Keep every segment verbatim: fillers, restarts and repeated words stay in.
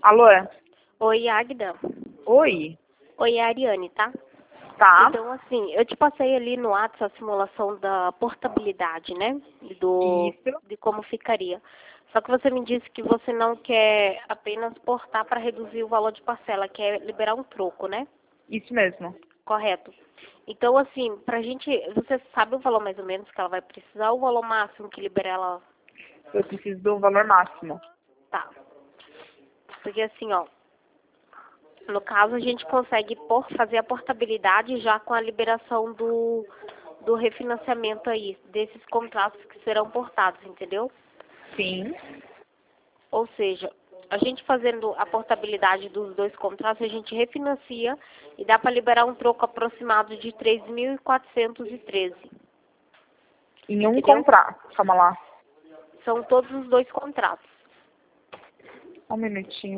Alô? Oi, Agda. Oi? Oi, é a Ariane, tá? Tá. Então, assim, eu te passei ali no WhatsApp a simulação da portabilidade, né? Do, Isso. de como ficaria. Só que você me disse que você não quer apenas portar para reduzir o valor de parcela, quer liberar um troco, né? Isso mesmo. Correto. Então, assim, pra gente, você sabe o valor mais ou menos que ela vai precisar, ou o valor máximo que libera ela? Eu preciso do valor máximo. Tá. Porque assim, ó, no caso, a gente consegue por, fazer a portabilidade já com a liberação do, do refinanciamento aí, desses contratos que serão portados, entendeu? Sim. Ou seja, a gente fazendo a portabilidade dos dois contratos, a gente refinancia e dá para liberar um troco aproximado de três mil quatrocentos e treze. Em um Entendeu? contrato. Calma lá. São todos os dois contratos. Um minutinho.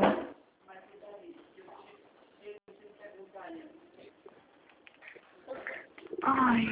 Ai.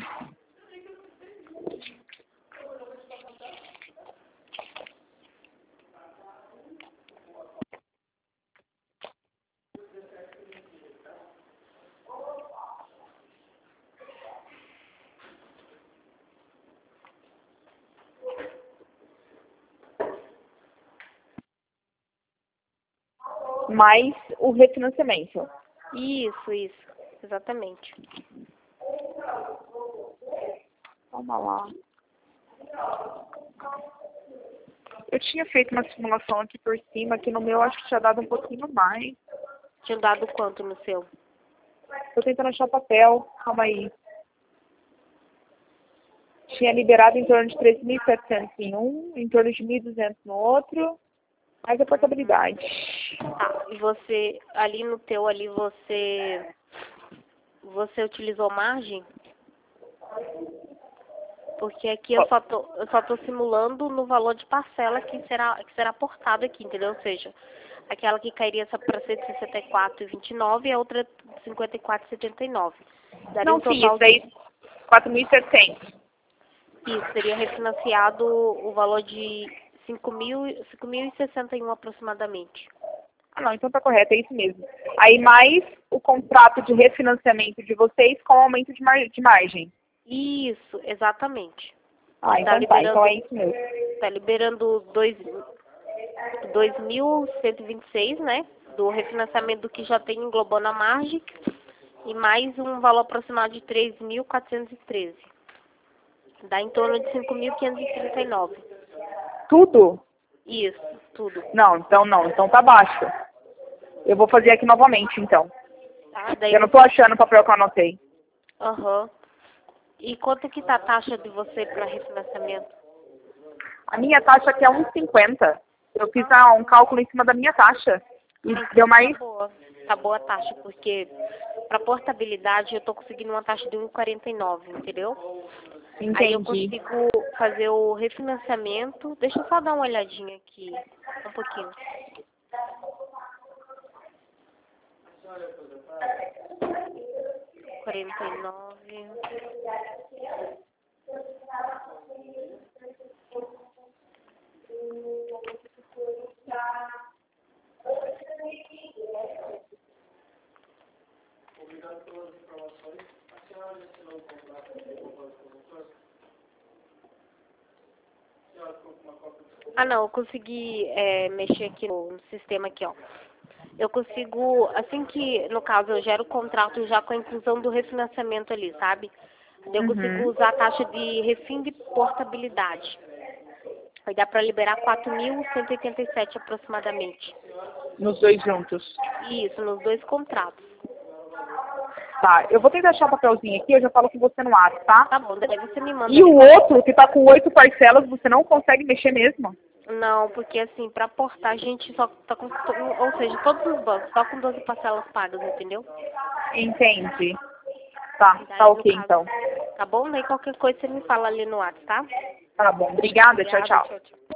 Mais o refinanciamento. Isso, isso. Exatamente. Calma lá. Eu tinha feito uma simulação aqui por cima, que no meu acho que tinha dado um pouquinho mais. Tinha dado quanto no seu? Tô tentando achar o papel. Calma aí. Tinha liberado em torno de três mil e setecentos em um, em torno de mil e duzentos no outro. Mais a portabilidade. Tá, e você, ali no teu, ali você, você utilizou margem? Porque aqui eu só tô, eu só tô simulando no valor de parcela que será, que será aportado aqui, entendeu? Ou seja, aquela que cairia para cento e sessenta e quatro e vinte e nove e a outra cinquenta e quatro e setenta e nove. Daria um Não, sim, isso total daí, de, quatro mil e setecentos. isso, seria refinanciado o valor de cinco mil, cinco mil e sessenta e um aproximadamente. Ah, não, então tá correto, é isso mesmo. Aí mais o contrato de refinanciamento de vocês com aumento de, mar de margem. Isso, exatamente. Ah, Tá então tá, então liberando, é isso mesmo. tá liberando dois, dois mil cento e vinte e seis, né? Do refinanciamento do que já tem englobando a margem. E mais um valor aproximado de três mil quatrocentos e treze. Dá em torno de cinco mil quinhentos e trinta e nove. Tudo? Isso, tudo. Não, então não, então tá baixo. Eu vou fazer aqui novamente, então. Tá? Daí Eu não tô você... achando o papel que eu anotei. Aham. E quanto que tá a taxa de você para refinanciamento? A minha taxa aqui é um e cinquenta. Eu fiz Ah, ah, um cálculo em cima da minha taxa. E então deu tá mais. boa. Tá boa a taxa, porque para portabilidade eu tô conseguindo uma taxa de um e quarenta e nove, entendeu? Aí eu Entendi. consigo fazer o refinanciamento. Deixa eu só dar uma olhadinha aqui. Um pouquinho. quarenta e nove. Ah, não, eu consegui é, mexer aqui no, no sistema aqui, ó. Eu consigo, assim que, no caso, eu gero o contrato já com a inclusão do refinanciamento ali, sabe? Eu consigo Uhum. usar a taxa de refim de portabilidade. Aí dá para liberar quatro mil cento e oitenta e sete aproximadamente. Nos dois juntos. Isso, nos dois contratos. Tá, eu vou tentar achar o papelzinho aqui, eu já falo com você no ato, tá? Tá bom, daí você me manda E ali. o outro, que tá com oito parcelas, você não consegue mexer mesmo? Não, porque assim, para portar a gente só tá com, ou seja, todos os bancos, só com doze parcelas pagas, entendeu? Entendi. Tá, tá Daí, no ok caso, então. tá bom? Daí qualquer coisa você me fala ali no WhatsApp, tá? Tá bom, obrigada, tchau, Obrigada, tchau. tchau, tchau.